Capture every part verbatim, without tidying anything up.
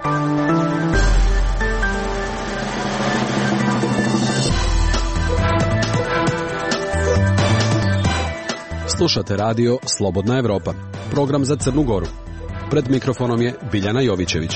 Slušate radio Slobodna Evropa, program za Crnu Goru. Pred mikrofonom je Biljana Jovićević.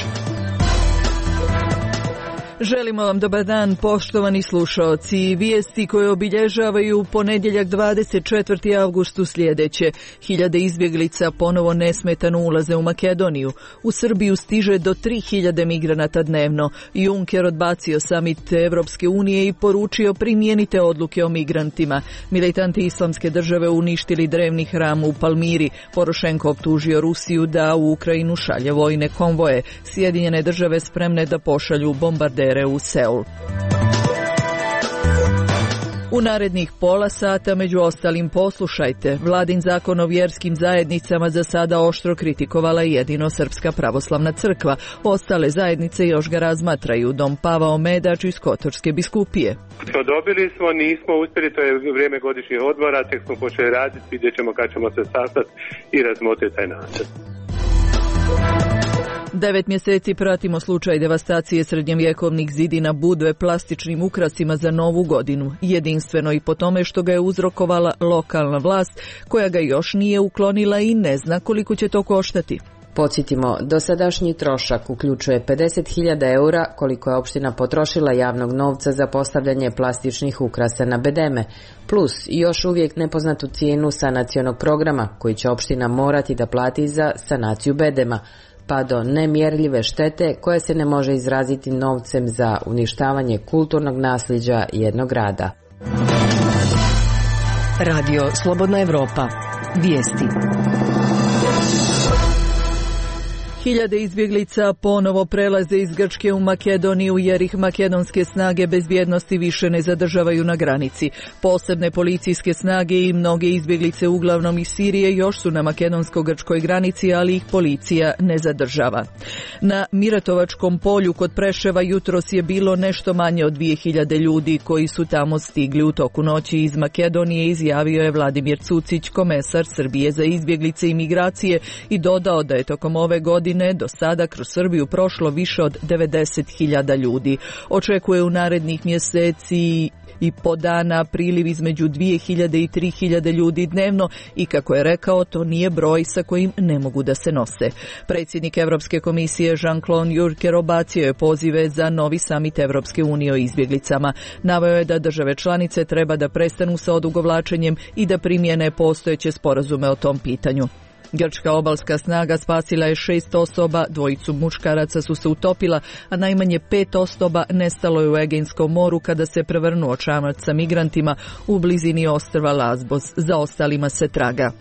Želimo vam dobar dan, poštovani slušaoci. Vijesti koje obilježavaju ponedjeljak dvadeset četvrti avgust u sljedeće. Hiljade izbjeglica ponovo nesmetano ulaze u Makedoniju. U Srbiju stiže do tri hiljade migranata dnevno. Juncker odbacio samit Evropske unije i poručio primijenite odluke o migrantima. Militanti Islamske države uništili drevni hram u Palmiri. Porošenko optužio Rusiju da u Ukrajinu šalje vojne konvoje. Sjedinjene države spremne da pošalju bombardere u Seul. U narednih pola sata, među ostalim, poslušajte. Vladin zakon o vjerskim zajednicama za sada oštro kritikovala jedino Srpska pravoslavna crkva. Ostale zajednice još ga razmatraju. Dom Pavao Medač iz Kotorske biskupije. Dobili smo, nismo uspjeli, to je vrijeme godišnjih odmora, tek smo počeli raditi, vidjet ćemo kad ćemo se sastati i razmotriti taj način. Devet mjeseci pratimo slučaj devastacije srednjevjekovnih zidina Budve plastičnim ukrasima za Novu godinu. Jedinstveno i po tome što ga je uzrokovala lokalna vlast, koja ga još nije uklonila i ne zna koliko će to koštati. Podsjetimo, dosadašnji trošak uključuje pedeset hiljada eura koliko je opština potrošila javnog novca za postavljanje plastičnih ukrasa na bedeme, plus još uvijek nepoznatu cijenu sanacionog programa koji će opština morati da plati za sanaciju bedema, pa do nemjerljive štete koja se ne može izraziti novcem za uništavanje kulturnog nasljeđa jednog grada. Radio Slobodna Evropa. Vijesti. Hiljade izbjeglica ponovo prelaze iz Grčke u Makedoniju jer ih makedonske snage bezbjednosti više ne zadržavaju na granici. Posebne policijske snage i mnoge izbjeglice, uglavnom iz Sirije, još su na makedonsko-grčkoj granici, ali ih policija ne zadržava. Na Miratovačkom polju kod Preševa jutros je bilo nešto manje od dvije hiljade ljudi koji su tamo stigli u toku noći iz Makedonije, izjavio je Vladimir Cucić, komesar Srbije za izbjeglice i migracije, i dodao da je tokom ove godine do sada kroz Srbiju prošlo više od devedeset hiljada ljudi. Očekuje u narednih mjeseci i po dana priliv između dvije hiljade i tri hiljade ljudi dnevno i, kako je rekao, to nije broj sa kojim ne mogu da se nose. Predsjednik Evropske komisije Jean-Claude Juncker odbacio je pozive za novi samit Evropske unije o izbjeglicama. Naveo je da države članice treba da prestanu sa odugovlačenjem i da primjene postojeće sporazume o tom pitanju. Grčka obalska snaga spasila je šest osoba, dvojicu muškaraca su se utopila, a najmanje pet osoba nestalo je u Egejskom moru kada se prevrnuo čamac sa migrantima u blizini ostrva Lazbos. Za ostalima se traga.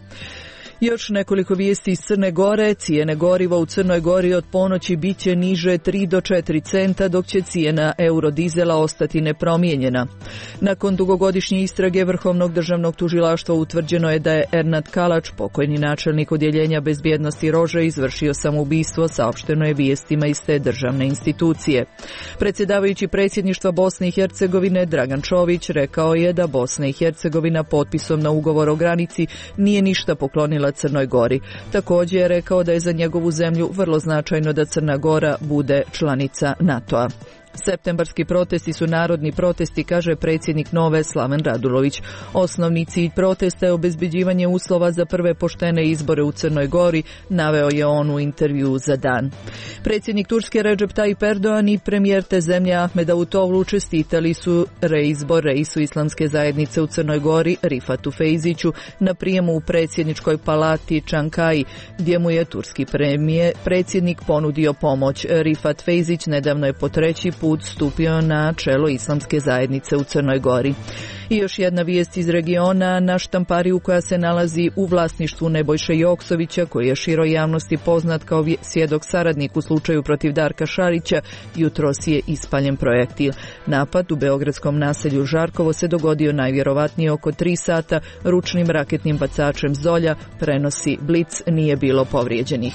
Još nekoliko vijesti iz Crne Gore. Cijene goriva u Crnoj Gori od ponoći bit će niže tri do četiri centa, dok će cijena eurodizela ostati nepromijenjena. Nakon dugogodišnje istrage Vrhovnog državnog tužilaštva utvrđeno je da je Ernad Kalač, pokojni načelnik odjeljenja bezbjednosti Rože, izvršio samoubistvo, saopšteno je vijestima iz te državne institucije. Predsjedavajući predsjedništva Bosne i Hercegovine Dragan Čović rekao je da Bosna i Hercegovina potpisom na ugovor o granici nije ništa poklonila Crnoj Gori. Također je rekao da je za njegovu zemlju vrlo značajno da Crna Gora bude članica NATO-a. Septembarski protesti su narodni protesti, kaže predsjednik Nove Slaven Radulović. Osnovni cilj protesta je obezbeđivanje uslova za prve poštene izbore u Crnoj Gori, naveo je on u intervjuu za Dan. Predsjednik Turske Recep Tayyip Erdogan i premijer te zemlje Ahmed Davutoğlu čestitali su reizbor reisu Islamske zajednice u Crnoj Gori Rifatu Fejziću na prijemu u predsjedničkoj palati Čankaji, gdje mu je turski premijer predsjednik ponudio pomoć. Rifat Fejzić nedavno je po treći put stupio na čelo Islamske zajednice u Crnoj Gori. I još jedna vijest iz regiona. Na štampariju koja se nalazi u vlasništvu Nebojše Joksovića, koji je široj javnosti poznat kao svjedok saradnik u slučaju protiv Darka Šarića, jutros je ispaljen projektil. Napad u beogradskom naselju Žarkovo se dogodio najvjerovatnije oko tri sata ručnim raketnim bacačem Zolja, prenosi Blic, nije bilo povrijeđenih.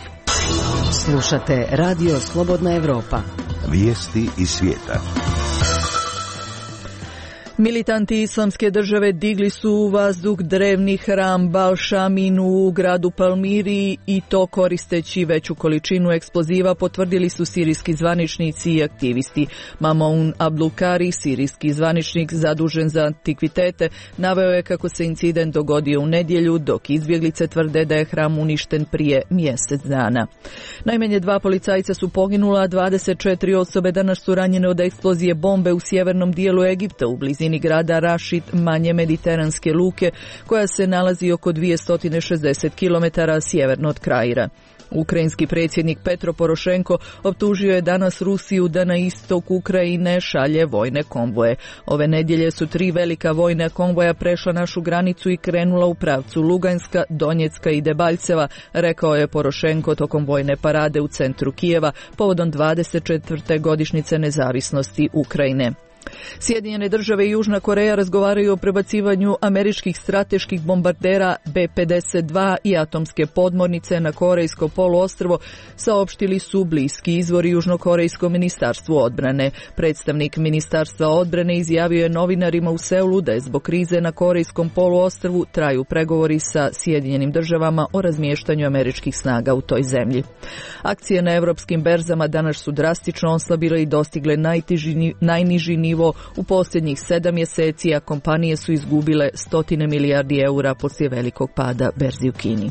Slušate Radio Slobodna Evropa. Vijesti iz svijeta. Militanti islamske države digli su u vazduh drevni hram Bal-Šaminu u gradu Palmiri i to koristeći veću količinu eksploziva, potvrdili su sirijski zvaničnici i aktivisti. Mamoun Abdulkari, sirijski zvaničnik zadužen za antikvitete, naveo je kako se incident dogodio u nedjelju, dok izbjeglice tvrde da je hram uništen prije mjesec dana. Najmanje dva policajca su poginula, a dvadeset četiri osobe danas su ranjene od eksplozije bombe u sjevernom dijelu Egipta u blizini grada Rašid, manje mediteranske luke, koja se nalazi oko dvjesto šezdeset kilometara sjeverno od Kaira. Ukrajinski predsjednik Petro Porošenko optužio je danas Rusiju da na istok Ukrajine šalje vojne konvoje. Ove nedjelje su tri velika vojna konvoja prešla našu granicu i krenula u pravcu Luganska, Donjecka i Debaljceva, rekao je Porošenko tokom vojne parade u centru Kijeva povodom dvadeset četvrte godišnjice nezavisnosti Ukrajine. Sjedinjene države i Južna Koreja razgovaraju o prebacivanju američkih strateških bombardera B pedeset dva i atomske podmornice na Korejsko poluostrvo, saopštili su bliski izvori Južnokorejskom ministarstvu odbrane. Predstavnik ministarstva odbrane izjavio je novinarima u Seulu da je zbog krize na Korejskom poluostrvu traju pregovori sa Sjedinjenim državama o razmještanju američkih snaga u toj zemlji. Akcije na europskim berzama danas su drastično oslabile i dostigle najtiži, najniži nivo u posljednjih sedam mjeseci, a kompanije su izgubile stotine milijardi eura poslije velikog pada berzi u Kini.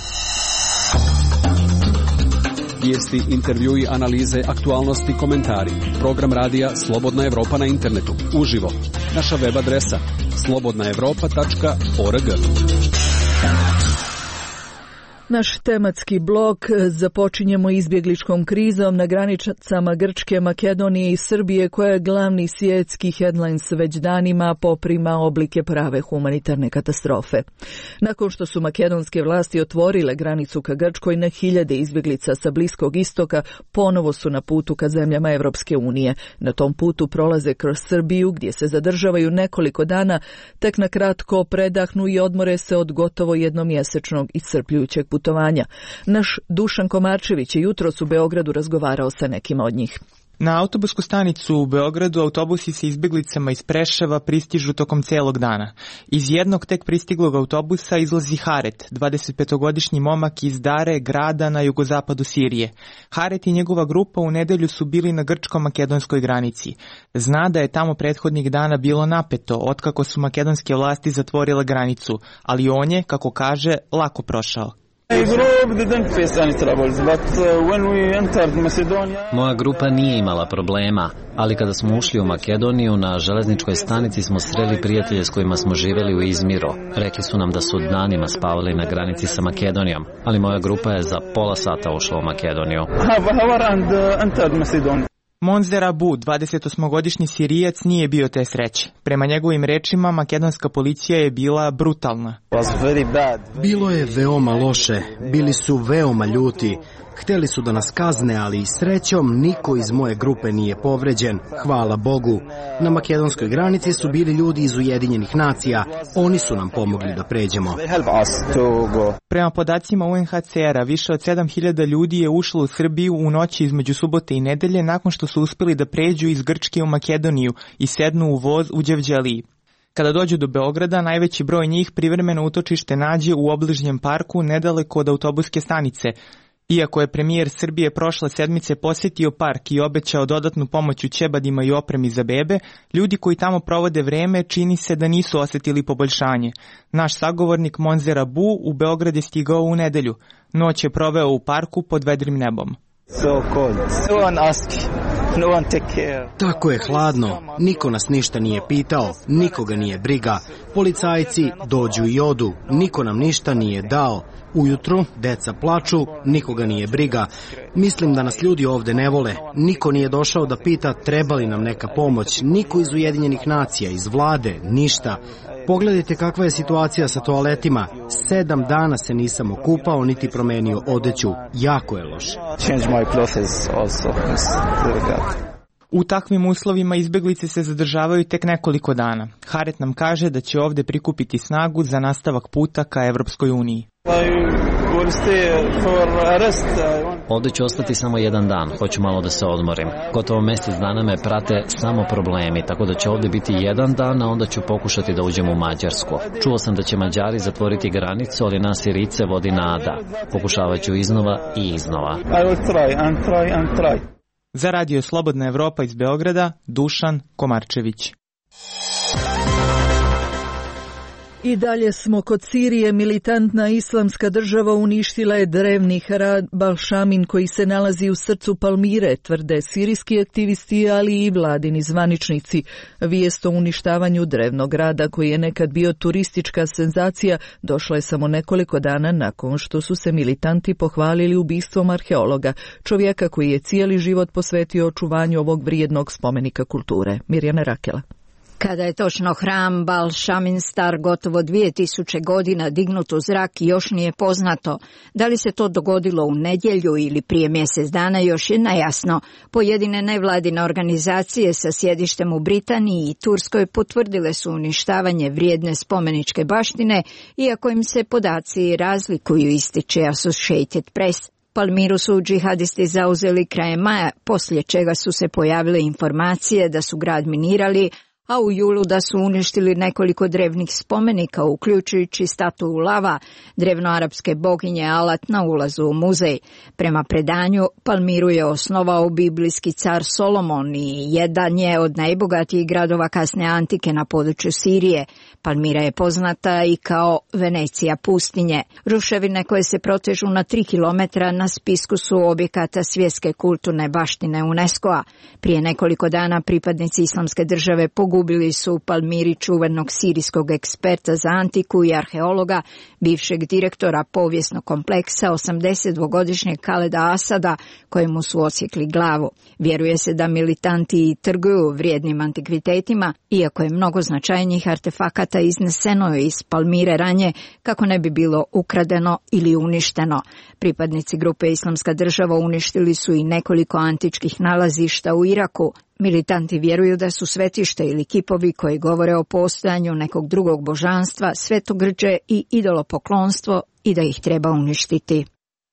Vijesti, intervjui, analize, aktualnosti, komentari. Program radija Slobodna Evropa na internetu. Uživo. Naša web adresa slobodna evropa tačka org. Naš tematski blok započinjemo izbjegličkom krizom na granicama Grčke, Makedonije i Srbije, koja je glavni svjetski headlines već danima poprima oblike prave humanitarne katastrofe. Nakon što su makedonske vlasti otvorile granicu ka Grčkoj, na hiljade izbjeglica sa Bliskog istoka ponovo su na putu ka zemljama Evropske unije. Na tom putu prolaze kroz Srbiju, gdje se zadržavaju nekoliko dana, tek na kratko predahnu i odmore se od gotovo jednomjesečnog iscrpljujućeg putovanja. Naš Dušan Komarčević je jutros u Beogradu razgovarao sa nekima od njih. Na autobusku stanicu u Beogradu autobusi sa izbjeglicama iz Preševa pristižu tokom celog dana. Iz jednog tek pristiglog autobusa izlazi Haret, dvadesetpetogodišnji momak iz Dare, grada na jugozapadu Sirije. Haret i njegova grupa u nedelju su bili na grčko-makedonskoj granici. Zna da je tamo prethodnih dana bilo napeto, otkako su makedonske vlasti zatvorile granicu, ali on je, kako kaže, lako prošao. Moja grupa nije imala problema, ali kada smo ušli u Makedoniju, na železničkoj stanici smo sreli prijatelje s kojima smo živjeli u Izmiru. Rekli su nam da su danima spavali na granici sa Makedonijom, ali moja grupa je za pola sata ušla u Makedoniju. Monzer Abu, dvadesetosmogodišnji Sirijac, nije bio te sreće. Prema njegovim rečima, makedonska policija je bila brutalna. Bilo je veoma loše, bili su veoma ljuti. Htjeli su da nas kazne, ali srećom niko iz moje grupe nije povređen, hvala Bogu. Na makedonskoj granici su bili ljudi iz Ujedinjenih nacija, oni su nam pomogli da pređemo. Prema podacima U N H C R-a, više od sedam hiljada ljudi je ušlo u Srbiju u noći između subote i nedelje nakon što su uspjeli da pređu iz Grčke u Makedoniju i sednu u voz u Đevđeliji. Kada dođu do Beograda, najveći broj njih privremeno utočište nađe u obližnjem parku nedaleko od autobuske stanice. Iako je premijer Srbije prošle sedmice posjetio park i obećao dodatnu pomoć u ćebadima i opremi za bebe, ljudi koji tamo provode vreme čini se da nisu osjetili poboljšanje. Naš sagovornik Monzer Abu u Beograd je stigao u nedelju. Noć je proveo u parku pod vedrim nebom. So cold. No one asked. No one take care. Tako je hladno. Niko nas ništa nije pitao, nikoga nije briga. Policajci dođu i odu, niko nam ništa nije dao. Ujutru deca plaču, nikoga nije briga. Mislim da nas ljudi ovde ne vole. Niko nije došao da pita treba li nam neka pomoć. Niko iz Ujedinjenih nacija, iz vlade, ništa. Pogledajte kakva je situacija sa toaletima. Sedam dana se nisam okupao niti promenio odeću. Jako je loše. U takvim uslovima izbjeglice se zadržavaju tek nekoliko dana. Haret nam kaže da će ovde prikupiti snagu za nastavak puta ka Evropskoj uniji. Ovdje ću ostati samo jedan dan, hoću malo da se odmorim. Gotovo mjesec dana me prate samo problemi, tako da će ovdje biti jedan dan, a onda ću pokušati da uđem u Mađarsku. Čuo sam da će Mađari zatvoriti granicu, ali nas Sirice vodi nada. Pokušavat ću iznova i iznova. Za radio Slobodna Evropa iz Beograda, Dušan Komarčević. I dalje smo kod Sirije. Militantna islamska država uništila je drevni Hrad Balšamin koji se nalazi u srcu Palmire, tvrde sirijski aktivisti, ali i vladini zvaničnici. Vijest o uništavanju drevnog grada koji je nekad bio turistička senzacija došla je samo nekoliko dana nakon što su se militanti pohvalili ubistvom arheologa, čovjeka koji je cijeli život posvetio očuvanju ovog vrijednog spomenika kulture. Mirjana Rakela. Kada je točno hram Balšamin star gotovo dvije tisuće godina dignut u zrak još nije poznato. Da li se to dogodilo u nedjelju ili prije mjesec dana još je nejasno. Pojedine nevladine organizacije sa sjedištem u Britaniji i Turskoj potvrdile su uništavanje vrijedne spomeničke baštine, iako im se podaci razlikuju, ističe Associated Press. Palmiru su džihadisti zauzeli krajem maja, poslije čega su se pojavile informacije da su grad minirali, a u julu da su uništili nekoliko drevnih spomenika, uključujući statue lava, drevnoarapske boginje Alat na ulazu u muzej. Prema predanju, Palmiru je osnovao biblijski car Solomon i jedan je od najbogatijih gradova kasne antike na području Sirije. Palmira je poznata i kao Venecija pustinje. Ruševine koje se protežu na tri kilometra na spisku su objekata svjetske kulturne baštine UNESCO-a. Prije nekoliko dana pripadnici islamske države pogubili su u Palmiri čuvenog sirijskog eksperta za antiku i arheologa, bivšeg direktora povijesnog kompleksa, osamdesetdvogodišnjeg Kaleda Asada, kojemu su odsjekli glavu. Vjeruje se da militanti trguju vrijednim antikvitetima, iako je mnogo značajnijih artefakata izneseno iz Palmire ranje kako ne bi bilo ukradeno ili uništeno. Pripadnici grupe Islamska država uništili su i nekoliko antičkih nalazišta u Iraku. Militanti vjeruju da su svetište ili kipovi koji govore o postojanju nekog drugog božanstva, svetogrđe i idolopoklonstvo i da ih treba uništiti.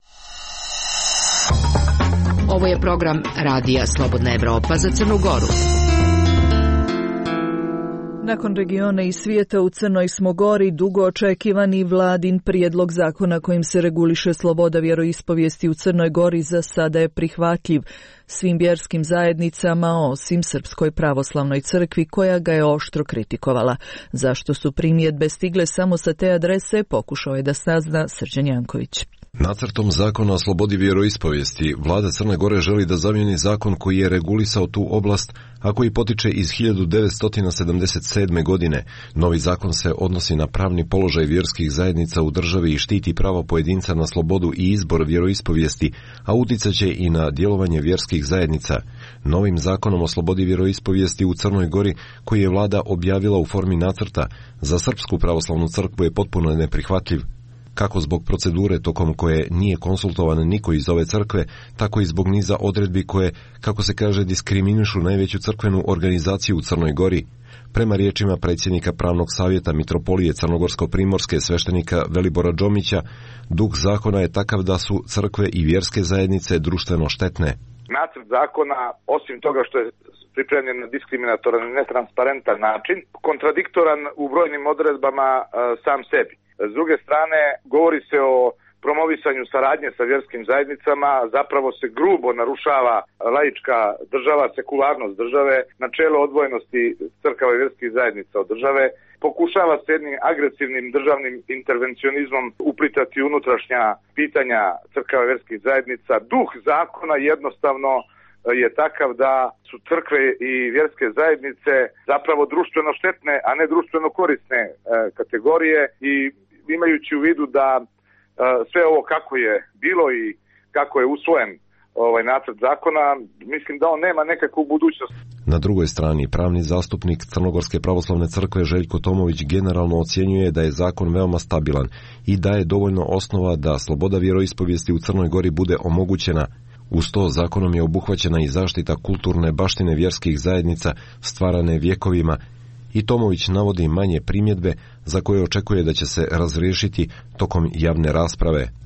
Ovo je program Radija Slobodna Evropa za Crnu Goru. Nakon regiona i svijeta u Crnoj smo Gori, dugo očekivani vladin prijedlog zakona kojim se reguliše sloboda vjeroispovijesti u Crnoj Gori za sada je prihvatljiv svim vjerskim zajednicama osim Srpskoj pravoslavnoj crkvi koja ga je oštro kritikovala. Zašto su primjedbe stigle samo sa te adrese, pokušao je da sazna Srđan Janković. Nacrtom zakona o slobodi vjeroispovijesti vlada Crne Gore želi da zamijeni zakon koji je regulisao tu oblast, a koji potiče iz hiljadu devetsto sedamdeset sedme. godine. Novi zakon se odnosi na pravni položaj vjerskih zajednica u državi i štiti pravo pojedinca na slobodu i izbor vjeroispovijesti, a utjecat će i na djelovanje vjerskih zajednica. Novim zakonom o slobodi vjeroispovijesti u Crnoj Gori, koji je vlada objavila u formi nacrta, za Srpsku pravoslavnu crkvu je potpuno neprihvatljiv. Kako zbog procedure tokom koje nije konsultovan niko iz ove crkve, tako i zbog niza odredbi koje, kako se kaže, diskriminišu najveću crkvenu organizaciju u Crnoj Gori. Prema riječima predsjednika Pravnog savjeta Mitropolije Crnogorsko-primorske sveštenika Velibora Džomića, duh zakona je takav da su crkve i vjerske zajednice društveno štetne. Nacrt zakona, osim toga što je pripremljen na diskriminatoran i netransparentan način, kontradiktoran u brojnim odredbama e, sam sebi. S druge strane, govori se o promovisanju saradnje sa vjerskim zajednicama, zapravo se grubo narušava laička država, sekularnost države, načelo odvojenosti crkava i vjerskih zajednica od države, pokušava se jednim agresivnim državnim intervencionizmom uplitati unutrašnja pitanja crkava i vjerskih zajednica. Duh zakona jednostavno je takav da su crkve i vjerske zajednice zapravo društveno štetne, a ne društveno korisne e, kategorije i imajući u vidu da e, sve ovo kako je bilo i kako je usvojen ovaj nacrt zakona, mislim da on nema nekakvu budućnost. Na drugoj strani, pravni zastupnik Crnogorske pravoslavne crkve Željko Tomović generalno ocjenjuje da je zakon veoma stabilan i da je dovoljno osnova da sloboda vjeroispovijesti u Crnoj Gori bude omogućena. Uz to zakonom je obuhvaćena i zaštita kulturne baštine vjerskih zajednica stvarane vjekovima i Tomović navodi manje primjedbe za koje očekuje da će se razriješiti tokom javne rasprave.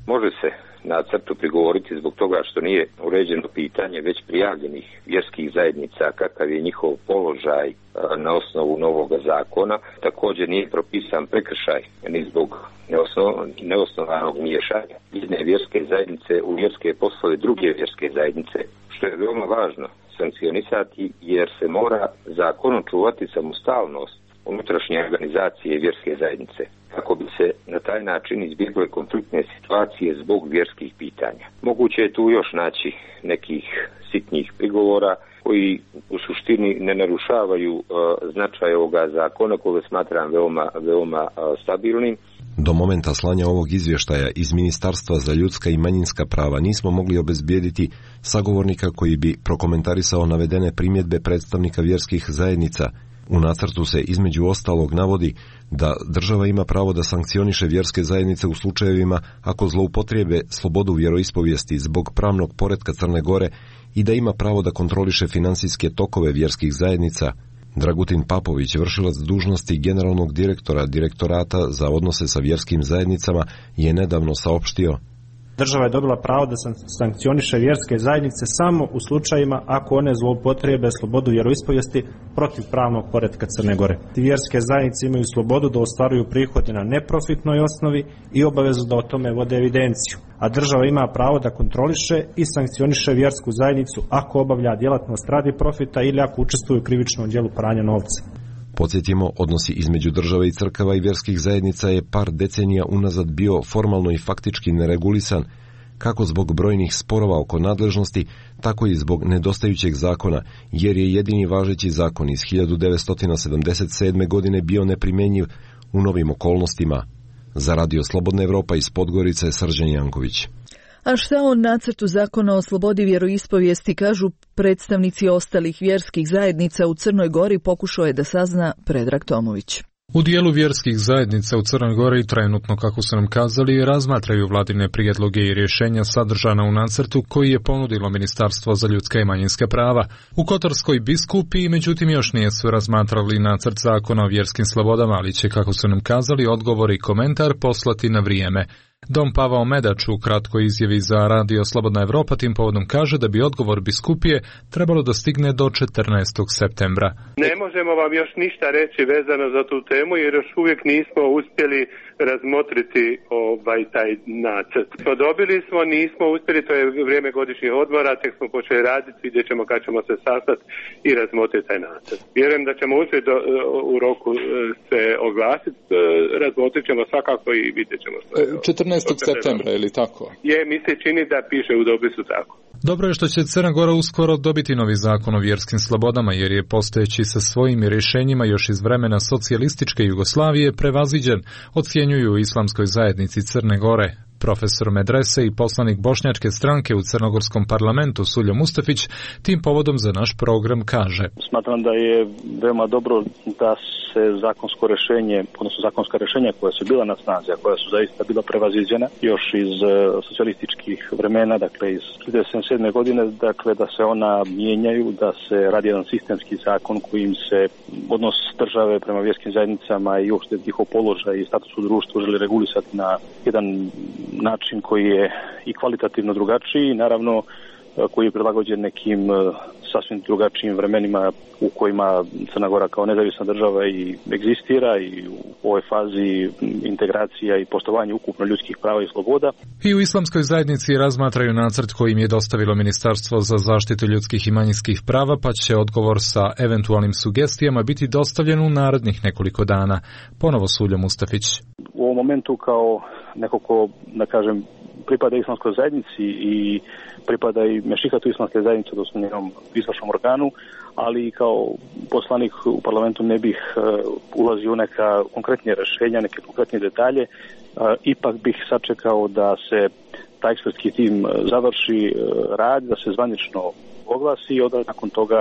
Može se nacrtu prigovoriti zbog toga što nije uređeno pitanje već prijavljenih vjerskih zajednica, kakav je njihov položaj na osnovu novog zakona. Također nije propisan prekršaj ni zbog neosnov, neosnovanog miješanja jedne vjerske zajednice u vjerske poslove druge vjerske zajednice, što je veoma važno sankcionisati jer se mora zakonom čuvati samostalnost unutrašnje organizacije vjerske zajednice, kako bi se na taj način izbjegle konfliktne situacije zbog vjerskih pitanja. Moguće je tu još naći nekih sitnjih prigovora koji u suštini ne narušavaju uh, značaj ovoga zakona koga smatram veoma, veoma uh, stabilnim. Do momenta slanja ovog izvještaja iz Ministarstva za ljudska i manjinska prava nismo mogli obezbijediti sagovornika koji bi prokomentarisao navedene primjedbe predstavnika vjerskih zajednica. U nacrtu se između ostalog navodi da država ima pravo da sankcioniše vjerske zajednice u slučajevima ako zloupotrijebe slobodu vjeroispovijesti zbog pravnog poretka Crne Gore i da ima pravo da kontroliše finansijske tokove vjerskih zajednica. Dragutin Papović, vršilac dužnosti generalnog direktora Direktorata za odnose sa vjerskim zajednicama, je nedavno saopštio: država je dobila pravo da sankcioniše vjerske zajednice samo u slučajima ako one zloupotrijebe slobodu vjeroispovijesti protiv pravnog poretka Crne Gore. Vjerske zajednice imaju slobodu da ostvaruju prihode na neprofitnoj osnovi i obavezu da o tome vode evidenciju, a država ima pravo da kontroliše i sankcioniše vjersku zajednicu ako obavlja djelatnost radi profita ili ako učestvuje u krivičnom djelu pranja novca. Podsjetimo, odnosi između države i crkava i vjerskih zajednica je par decenija unazad bio formalno i faktički neregulisan, kako zbog brojnih sporova oko nadležnosti, tako i zbog nedostajućeg zakona, jer je jedini važeći zakon iz hiljadu devetsto sedamdeset sedme. godine bio neprimjenjiv u novim okolnostima. Za Radio Slobodna Evropa iz Podgorice, Srđan Janković. A šta o nacrtu zakona o slobodi vjeroispovijesti kažu predstavnici ostalih vjerskih zajednica u Crnoj Gori, pokušao je da sazna Predrag Tomović. U dijelu vjerskih zajednica u Crnoj Gori trenutno, kako su nam kazali, razmatraju vladine prijedloge i rješenja sadržana u nacrtu koji je ponudilo Ministarstvo za ljudska i manjinska prava. U Kotorskoj biskupiji, međutim, još nisu razmatrali nacrt zakona o vjerskim slobodama, ali će, kako su nam kazali, odgovor i komentar poslati na vrijeme. Dom Pavao Medač u kratkoj izjavi za Radio Slobodna Evropa tim povodom kaže da bi odgovor biskupije trebalo da stigne do četrnaestog septembra. Ne možemo vam još ništa reći vezano za tu temu jer još uvijek nismo uspjeli razmotriti ovaj taj nacrt. Dobili smo, nismo uspjeli, to je vrijeme godišnjih odmora, tek smo počeli raditi, vidjet ćemo kad ćemo se sastati i razmotriti taj nacrt. Vjerujem da ćemo uspjeti do, u roku se oglasiti, razmotrit ćemo svakako i vidjet ćemo što je. četrnaestog septembra, ili tako? Je, mi se čini da piše u dopisu tako. Dobro je što će Crna Gora uskoro dobiti novi zakon o vjerskim slobodama, jer je postojeći sa svojim rješenjima još iz vremena socijalističke Jugoslavije prevaziđen, ocjenjuju u Islamskoj zajednici Crne Gore. Profesor medrese i poslanik bošnjačke stranke u crnogorskom parlamentu Suljo Mustafić tim povodom za naš program kaže: smatram da je veoma dobro da se zakonsko rješenje, odnosno zakonska rješenja koja su bila na snazi, a koja su zaista bila prevaziđena još iz socijalističkih vremena, dakle iz trideset sedme. godine, dakle da se ona mijenjaju, da se radi jedan sistemski zakon kojim se odnos države prema vjerskim zajednicama i uopšte njihov položaj i status u društvu želi regulisati na jedan način koji je i kvalitativno drugačiji, naravno koji je prilagođen nekim sasvim drugačijim vremenima u kojima Crna Gora kao nezavisna država i egzistira i u ovoj fazi integracija i poštovanja ukupno ljudskih prava i sloboda. I u Islamskoj zajednici razmatraju nacrt kojim je dostavilo Ministarstvo za zaštitu ljudskih i manjinskih prava, pa će odgovor sa eventualnim sugestijama biti dostavljen u narednih nekoliko dana. Ponovo Suljo Mustafić. U ovom momentu kao neko ko, da kažem, pripada islamskoj zajednici i pripada i mešihatu islamske zajednice, odnosno njenom izvršnom organu, ali i kao poslanik u parlamentu ne bih uh, ulazio u neka konkretnije rješenja, neke konkretnije detalje. Uh, ipak bih sačekao da se taj ekspertski tim završi uh, rad, da se zvanično oglasi i onda nakon toga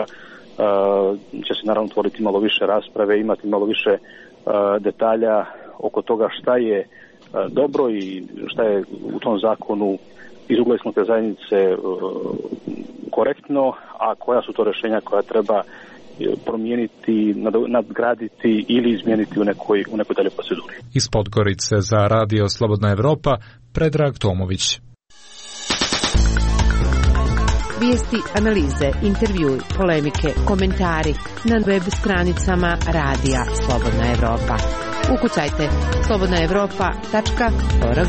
uh, će se naravno otvoriti malo više rasprave, imati malo više uh, detalja oko toga šta je dobro i šta je u tom zakonu iz ugla islamske zajednice korektno, a koja su to rješenja koja treba promijeniti, nadgraditi ili izmijeniti u nekoj, u nekoj dalje proceduri. Iz Podgorice za Radio Slobodna Evropa, Predrag Tomović. Vijesti, analize, intervjui, polemike, komentari na web stranicama Radija Slobodna Evropa. Ukucajte slobodna evropa tačka org.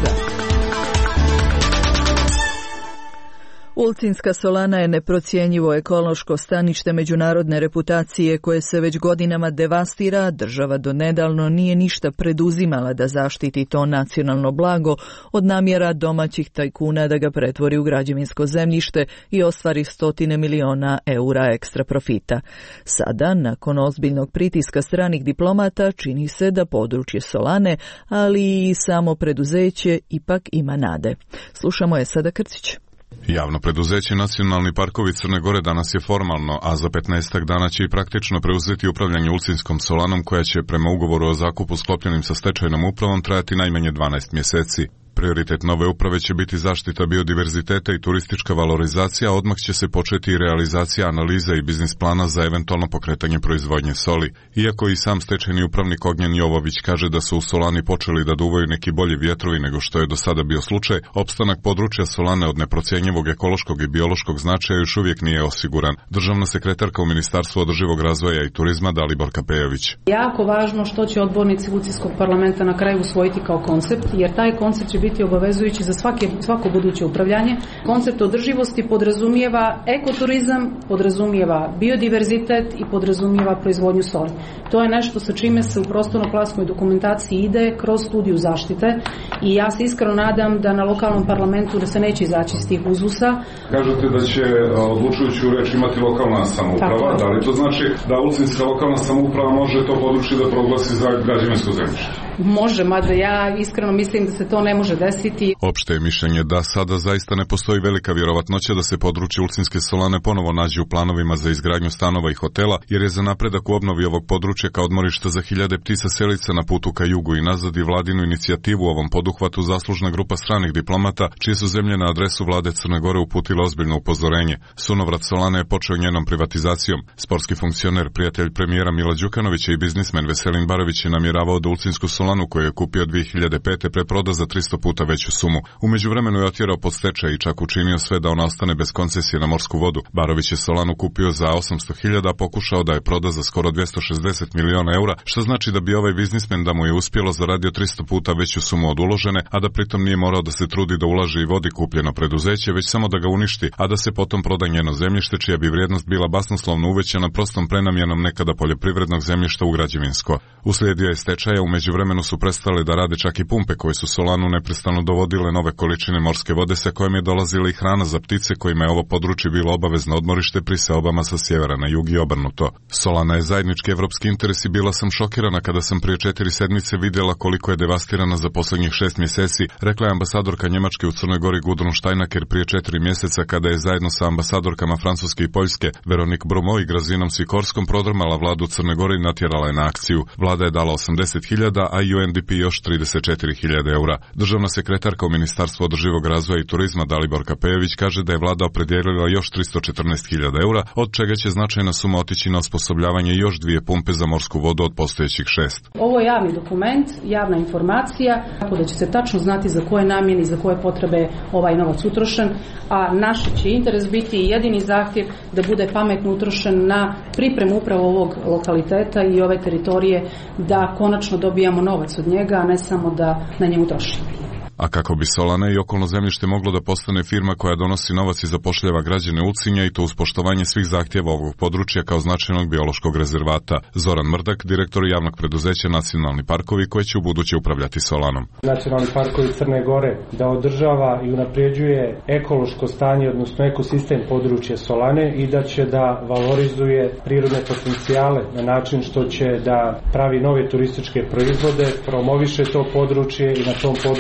Ulcinska solana je neprocjenjivo ekološko stanište međunarodne reputacije koje se već godinama devastira, država do nedavno nije ništa preduzimala da zaštiti to nacionalno blago od namjera domaćih tajkuna da ga pretvori u građevinsko zemljište i ostvari stotine miliona eura ekstra profita. Sada, nakon ozbiljnog pritiska stranih diplomata, čini se da područje Solane, ali i samo preduzeće ipak ima nade. Slušamo je Sada Krcić. Javno preduzeće Nacionalni parkovi Crne Gore danas je formalno, a za petnaestak dana će i praktično preuzeti upravljanje Ulcinskom solanom koja će prema ugovoru o zakupu sklopljenim sa stečajnom upravom trajati najmanje dvanaest mjeseci. Prioritet nove uprave će biti zaštita biodiverziteta i turistička valorizacija, a odmah će se početi i realizacija analiza i biznis plana za eventualno pokretanje proizvodnje soli. Iako i sam stečajni upravnik Ognjen Jovović kaže da su u Solani počeli da duvaju neki bolji vjetrovi nego što je do sada bio slučaj, opstanak područja Solane od neprocjenjivog ekološkog i biološkog značaja još uvijek nije osiguran. Državna sekretarka u Ministarstvu održivog razvoja i turizma Dalibor Kapejović. Jako važno što će odbornici Ulcinskog parlamenta na kraju usvojiti kao koncept, jer taj koncept će biti obavezujući za svake, svako buduće upravljanje. Koncept održivosti podrazumijeva ekoturizam, podrazumijeva biodiverzitet i podrazumijeva proizvodnju soli. To je nešto sa čime se u prostorno-planskoj dokumentaciji ide kroz studiju zaštite i ja se iskreno nadam da na lokalnom parlamentu da se neće izaći iz tih uzusa. Kažete da će odlučujuću reč imati lokalna samouprava, da li to znači da Ulcinska lokalna samouprava može to područje da proglasi za građevinsko zemljište? Može, mada ja iskreno mislim da se to ne može desiti. Opšte je mišljenje da sada zaista ne postoji velika vjerovatnoća da se područje Ulcinske solane ponovo nađe u planovima za izgradnju stanova i hotela, jer je za napredak u obnovi ovog područja kao odmorišta za hiljade ptica selica na putu ka jugu i nazad i vladinu inicijativu u ovom poduhvatu zaslužna grupa stranih diplomata, čije su zemlje na adresu vlade Crne Gore uputile ozbiljno upozorenje. Sunovrat Solane je počeo njenom privatizacijom. Sportski funkcioner, prijatelj premijera Mila Đukanovića i biznismen Veselin Barović je namjeravao da Ulcinsku solanu koju je kupio dvije hiljade pete preproda za tristo puta veću sumu. U međuvremenu je otjerao pod stečaj i čak učinio sve da ona ostane bez koncesije na morsku vodu. Barović je solanu kupio za osamsto hiljada, pokušao da je proda za skoro dvjesto šezdeset miliona eura, što znači da bi ovaj biznismen da mu je uspjelo zaradio tristo puta veću sumu od uložene, a da pritom nije morao da se trudi da ulaže i vodi kupljeno preduzeće, već samo da ga uništi, a da se potom proda njeno zemljište, čija bi vrijednost bila basnoslovno uvećana prostom prenamjenom nekada poljoprivrednog zemljišta u građevinsko. Uslijedio je stečaja, u međuvremenu su prestali da rade čak i pumpe koje su solanu neprestano dovodile nove količine morske vode sa kojom je dolazila i hrana za ptice kojima je ovo područje bilo obavezno odmorište pri seobama sa sjevera na jug i obrnuto. Solana je zajednički evropski interes i bila sam šokirana kada sam prije četiri sedmice vidjela koliko je devastirana za posljednjih šest mjeseci, rekla je ambasadorka Njemačke u Crnoj Gori Gudrun Štajnaker prije četiri mjeseca kada je zajedno sa ambasadorkama Francuske i Poljske Veronik Bromo i Grazinom Sikorskom prodrmala vladu Crne Gore i natjerala je na akciju. Vlada je dala osamdeset hiljada, a U N D P još trideset četiri hiljade eura. Državna sekretarka u Ministarstvu održivog razvoja i turizma Dalibor Kapejević kaže da je vlada opredijelila još tristo četrnaest hiljada eura, od čega će značajna suma otići na osposobljavanje još dvije pumpe za morsku vodu od postojećih šest. Ovo je javni dokument, javna informacija, tako da će se tačno znati za koje namjene i za koje potrebe ovaj novac utrošen, a naš će interes biti jedini zahtjev da bude pametno utrošen na pripremu upravo ovog lokaliteta i ove teritorije, da konačno dobijamo novac od njega, a ne samo da na njemu trošimo. A kako bi Solana i okolno zemljište moglo da postane firma koja donosi novac i zapošljava građane Ulcinja i to uz poštovanje svih zahtjeva ovog područja kao značajnog biološkog rezervata. Zoran Mrdak, direktor javnog preduzeća Nacionalni parkovi, koji će u buduće upravljati Solanom. Nacionalni parkovi Crne Gore da održava i unapređuje ekološko stanje, odnosno ekosistem područja Solane i da će da valorizuje prirodne potencijale na način što će da pravi nove turističke proizvode, promoviše to područje i na tom području da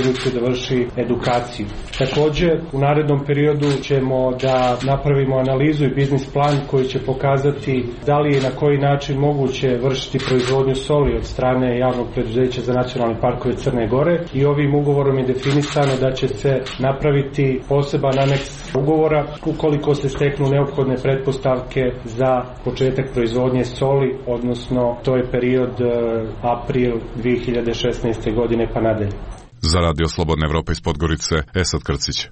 vrši edukaciju. Također, u narednom periodu ćemo da napravimo analizu i biznis plan koji će pokazati da li je na koji način moguće vršiti proizvodnju soli od strane javnog preduzeća za nacionalne parkove Crne Gore i ovim ugovorom je definisano da će se napraviti poseban aneks ugovora ukoliko se steknu neophodne pretpostavke za početak proizvodnje soli, odnosno to je period april dvije hiljade šesnaeste. godine pa nadalje. Za Radio Slobodna Evropa iz Podgorice, Esad Krcić.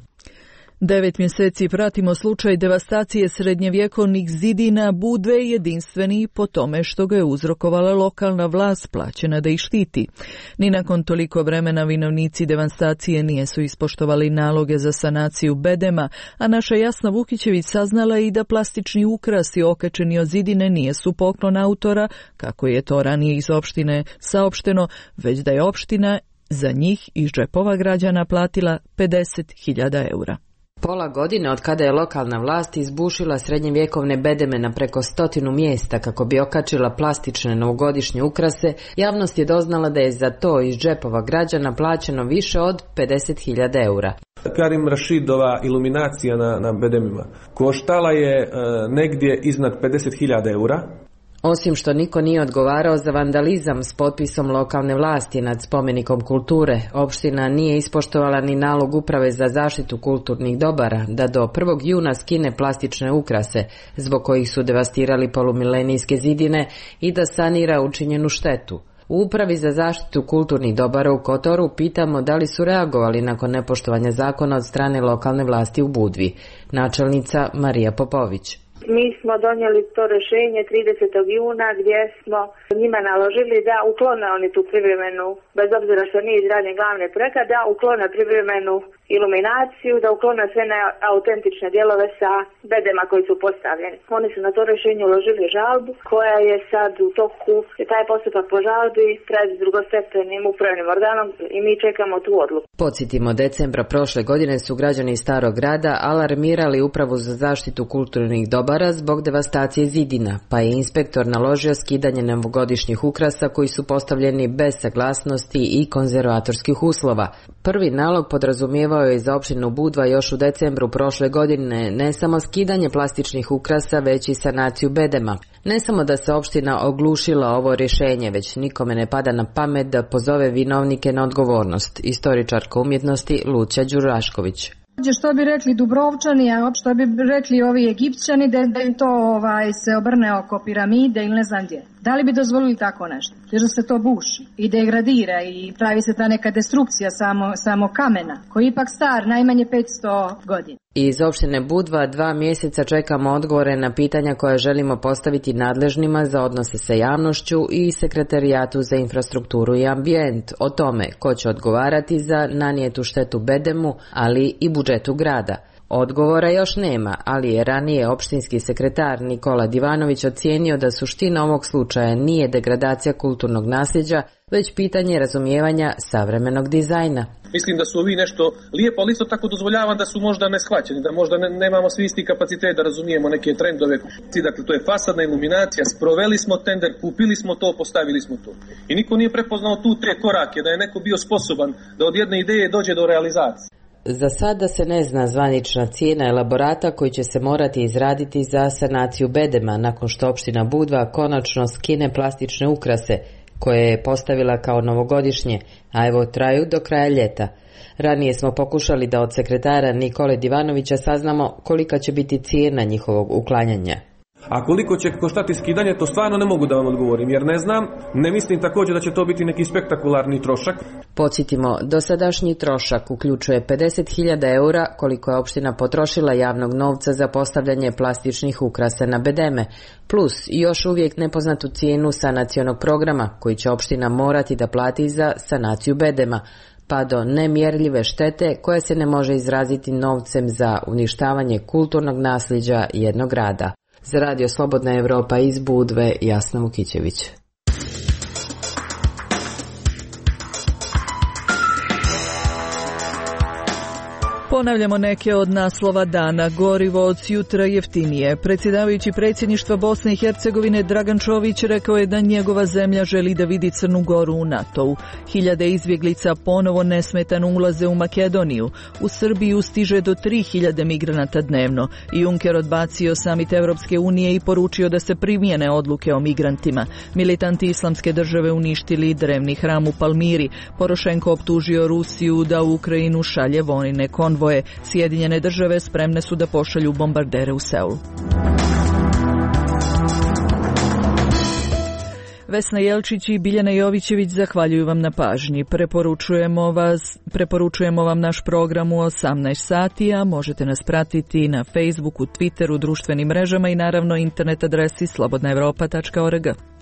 Devet mjeseci pratimo slučaj devastacije srednjevjekovnih zidina Budve jedinstveni po tome što ga je uzrokovala lokalna vlast plaćena da ih štiti. Ni nakon toliko vremena vinovnici devastacije nijesu ispoštovali naloge za sanaciju bedema, a naša Jasna Vukićević saznala i da plastični ukrasi okačeni od zidine nijesu poklon autora, kako je to ranije iz opštine saopšteno, već da je opština za njih iz džepova građana platila pedeset hiljada eura. Pola godine od kada je lokalna vlast izbušila srednjevjekovne bedeme na preko stotinu mjesta kako bi okačila plastične novogodišnje ukrase, javnost je doznala da je za to iz džepova građana plaćeno više od pedeset hiljada eura. Karim Rašidova iluminacija na, na bedemima koštala je e, negdje iznad pedeset hiljada eura. Osim što niko nije odgovarao za vandalizam s potpisom lokalne vlasti nad spomenikom kulture, opština nije ispoštovala ni nalog uprave za zaštitu kulturnih dobara da do prvog juna skine plastične ukrase, zbog kojih su devastirali polumilenijske zidine i da sanira učinjenu štetu. U Upravi za zaštitu kulturnih dobara u Kotoru pitamo da li su reagovali nakon nepoštovanja zakona od strane lokalne vlasti u Budvi. Načelnica Marija Popović. Mi smo donijeli to rješenje tridesetog juna gdje smo njima naložili da uklone oni tu privremenu, bez obzira što nije izrađen glavni projekat, da uklone privremenu iluminaciju, da uklone sve autentične dijelove sa bedema koji su postavljeni. Oni su na to rješenje uložili žalbu koja je sad u toku, je taj postupak po žalbi pred drugostepenim upravnim organom i mi čekamo tu odluku. Podsjetimo, decembra prošle godine su građani Starog grada alarmirali Upravu za zaštitu kulturnih dobara zbog devastacije zidina, pa je inspektor naložio skidanje novogodišnjih ukrasa koji su postavljeni bez saglasnosti i konzervatorskih uslova. Prvi nalog podrazumijevao je za opštinu Budva još u decembru prošle godine ne samo skidanje plastičnih ukrasa, već i sanaciju bedema. Ne samo da se opština oglušila ovo rješenje, već nikome ne pada na pamet da pozove vinovnike na odgovornost. Istoričarka umjetnosti Lucija Đurašković. Što bi rekli Dubrovčani, a što bi rekli ovi Egipćani, da, da im to ovaj, se obrne oko piramide ili ne znam gdje. Da li bi dozvolili tako nešto? Jer da se to buši i degradira i pravi se ta neka destrukcija samo, samo kamena, koji je ipak star najmanje petsto godina. Iz opštine Budva dva mjeseca čekamo odgovore na pitanja koja želimo postaviti nadležnima za odnose sa javnošću i Sekretarijatu za infrastrukturu i ambijent o tome ko će odgovarati za nanijetu štetu bedemu, ali i budžetu grada. Odgovora još nema, ali je ranije opštinski sekretar Nikola Divanović ocijenio da suština ovog slučaja nije degradacija kulturnog nasljeđa, već pitanje razumijevanja savremenog dizajna. Mislim da su ovi nešto lijepo, ali isto tako dozvoljavam da su možda neshvaćeni, da možda ne, nemamo svi isti kapacitet da razumijemo neke trendove. Dakle, to je fasadna iluminacija, sproveli smo tender, kupili smo to, postavili smo to. I niko nije prepoznao tu te korake, da je neko bio sposoban da od jedne ideje dođe do realizacije. Za sada se ne zna zvanična cijena elaborata koji će se morati izraditi za sanaciju bedema nakon što opština Budva konačno skine plastične ukrase koje je postavila kao novogodišnje, a evo traju do kraja ljeta. Ranije smo pokušali da od sekretara Nikole Divanovića saznamo kolika će biti cijena njihovog uklanjanja. A koliko će koštati skidanje, to stvarno ne mogu da vam odgovorim, jer ne znam, ne mislim također da će to biti neki spektakularni trošak. Podsjetimo, dosadašnji trošak uključuje pedeset hiljada eura koliko je opština potrošila javnog novca za postavljanje plastičnih ukrasa na bedeme, plus još uvijek nepoznatu cijenu sanacionog programa koji će opština morati da plati za sanaciju bedema, pa do nemjerljive štete koja se ne može izraziti novcem za uništavanje kulturnog nasljeđa jednog grada. Za Radio Slobodna Evropa iz Budve, Jasna Vukićević. Ponavljamo neke od naslova dana. Gorivo od jutra jeftinije. Predsjedavajući predsjedništva Bosne i Hercegovine Dragan Čović rekao je da njegova zemlja želi da vidi Crnu Goru u NATO-u. Hiljade izbjeglica ponovo nesmetano ulaze u Makedoniju. U Srbiju stiže do tri hiljade migranata dnevno. Juncker odbacio samit Evropske unije i poručio da se primjene odluke o migrantima. Militanti Islamske države uništili drevni hram u Palmiri. Porošenko optužio Rusiju da u Ukrajinu šalje vojne konvoje. Sjedinjene države spremne su da pošalju bombardere u Seul. Vesna Jelčić i Biljana Jovićević zahvaljuju vam na pažnji. Preporučujemo, vas, preporučujemo vam naš program u osamnaest sati, a možete nas pratiti na Facebooku, Twitteru, društvenim mrežama i naravno internet adresi slobodna evropa tačka org.